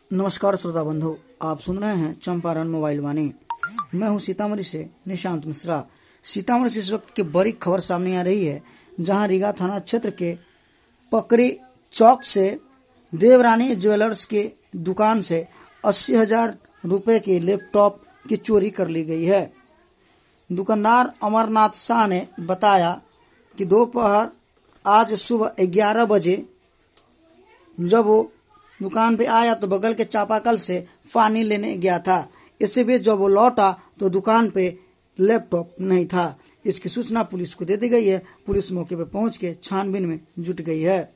नमस्कार श्रोता बंधु, आप सुन रहे हैं चंपारण मोबाइल वाणी। मैं हूं सीतामढ़ी से निशांत मिश्रा। सीतामढ़ी से इस वक्त की बड़ी खबर सामने आ रही है, जहां रीगा थाना क्षेत्र के पकड़ी चौक से देवरानी ज्वेलर्स की दुकान से 80,000 रुपए की लैपटॉप की चोरी कर ली गई है। दुकानदार अमरनाथ शाह ने बताया कि दोपहर आज सुबह 11 बजे जब वो दुकान पे आया तो बगल के चापाकल से पानी लेने गया था। इसी बीच जब वो लौटा तो दुकान पे लैपटॉप नहीं था। इसकी सूचना पुलिस को दे दी गई है। पुलिस मौके पे पहुंच के छानबीन में जुट गई है।